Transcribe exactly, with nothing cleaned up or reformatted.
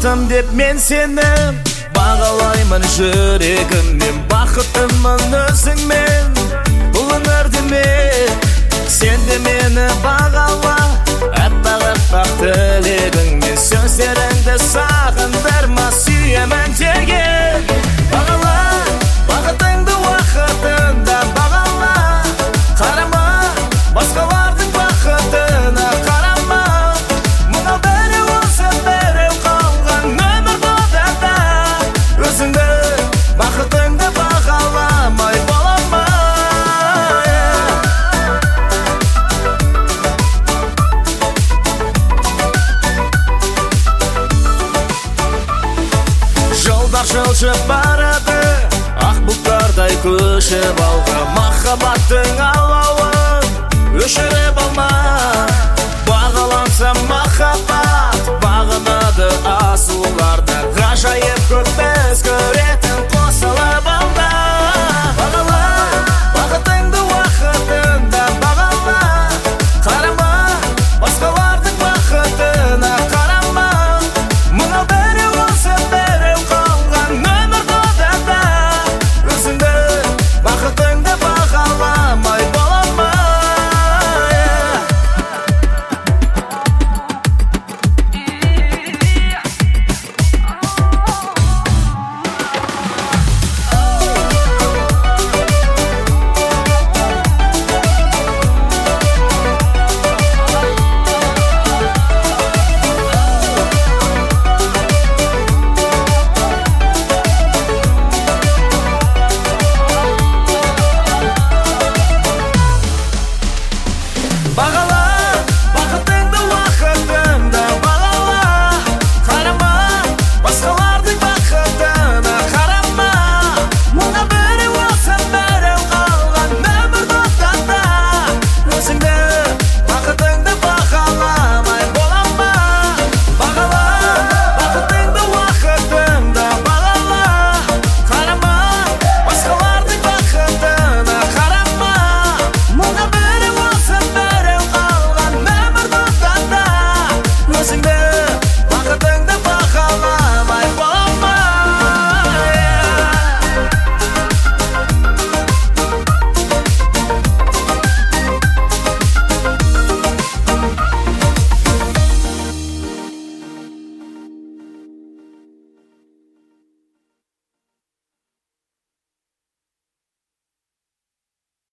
Бақытым деп мен сені бағалаймын жүрегіммен, бақытымын өзіңмен бұл өмірде мен. Сен де мені бағала, әппақ-әппақ тілегіңмен, сөздеріңді сағындырма, сүйемін деген. Бағала, бақытыңды уақытында бағала, қарама басқалардың бақытына, қарама. Мынау біреу осы біреу қалған өмір боданда, өзіңді бақытыңды бағаламай бола ма? Жолдар жылжып барады, ақ бұлттардай көшіп алға, махаббаттың алауын өшіріп алма. Бағаланса махаббат бағынады асуларда, ғажайып көп біз көреді.